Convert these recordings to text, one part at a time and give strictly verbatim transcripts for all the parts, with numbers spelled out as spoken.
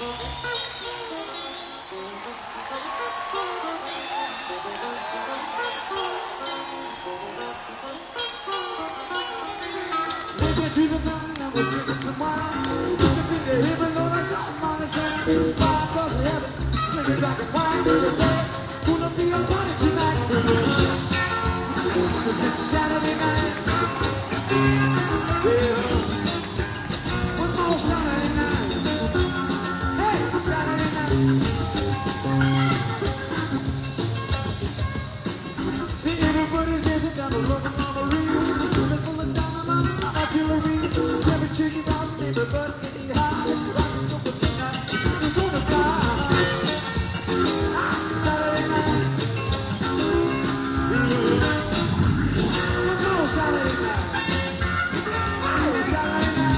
To the mountain and we're drinking some wine. Looking into heaven, Lord, I saw my sand. Fire across the heaven, drinking black and white. Gonna be a party tonight. Cause it's Saturday night. Yeah. One more Saturday night. Hey, Saturday night. See, everybody's dancing down the road on the reel. Just full of dynamite. Artillery, every chicken out, everybody getting high. Rockets go for midnight, she's gonna fly. Ah, Saturday night. One more Saturday night. Oh, Saturday night.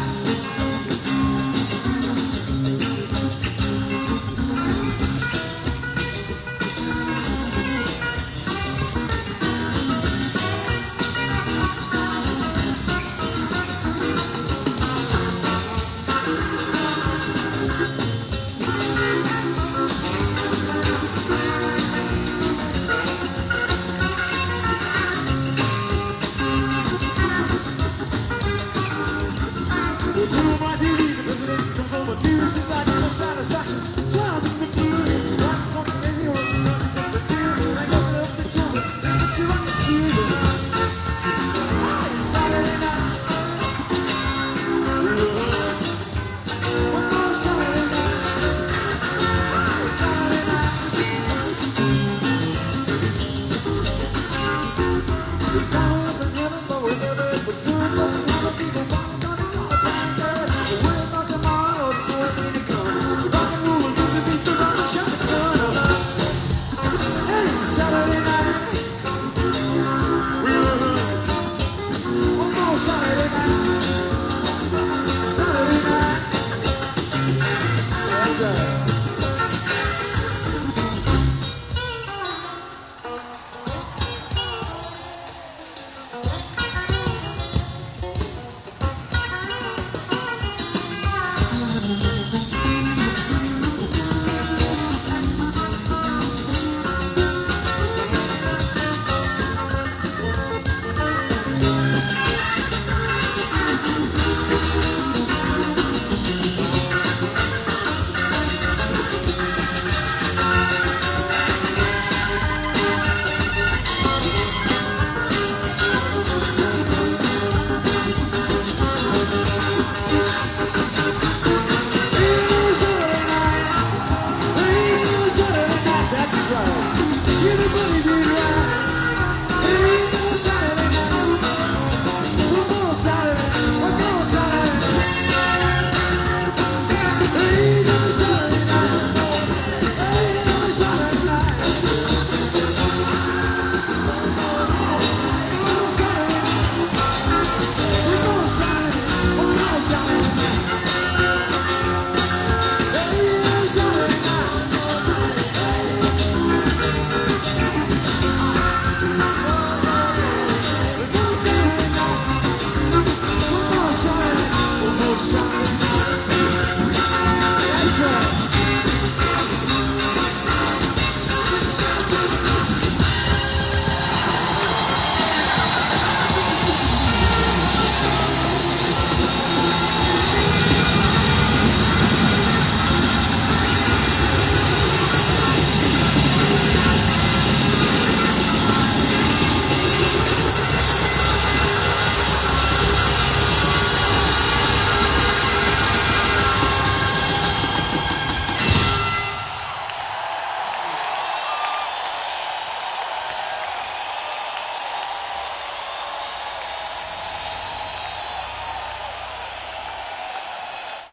To my T V, the president comes over, news seems like no satisfaction. Trials of the blue, one from the lazy hole, nothing from the deal. I got it up the children, and the two I can see you. Oh, Saturday night. One more Saturday night. Oh, Saturday night. Now we're up in heaven, but we never it was good, but the other people want it, want it, want it. Saturday night. One more Saturday night. Saturday night. That's right.